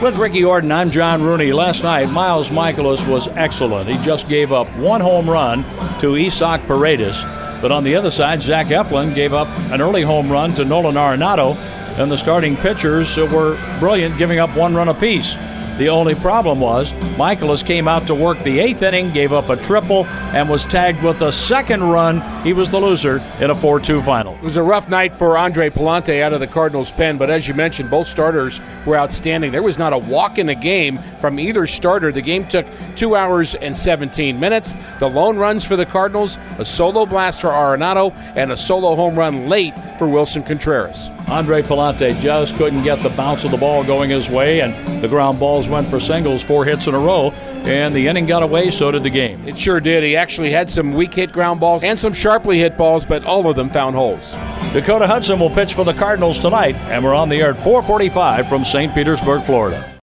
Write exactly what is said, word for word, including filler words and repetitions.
With Ricky Orton, I'm John Rooney. Last night, Miles Michaelis was excellent. He just gave up one home run to Isaac Paredes. But on the other side, Zach Eflin gave up an early home run to Nolan Arenado, and the starting pitchers were brilliant, giving up one run apiece. The only problem was Michaelis came out to work the eighth inning, gave up a triple, and was tagged with a second run. He was the loser in a four two final. It was a rough night for Andre Pallante out of the Cardinals' pen, but as you mentioned, both starters were outstanding. There was not a walk in the game from either starter. The game took two hours and seventeen minutes. The lone runs for the Cardinals, a solo blast for Arenado, and a solo home run late for Wilson Contreras. Andre Pallante just couldn't get the bounce of the ball going his way, and the ground balls went for singles, four hits in a row, and the inning got away, so did the game. It sure did. He actually had some weak hit ground balls and some sharply hit balls, but all of them found holes. Dakota Hudson will pitch for the Cardinals tonight, and we're on the air at four forty-five from Saint Petersburg, Florida.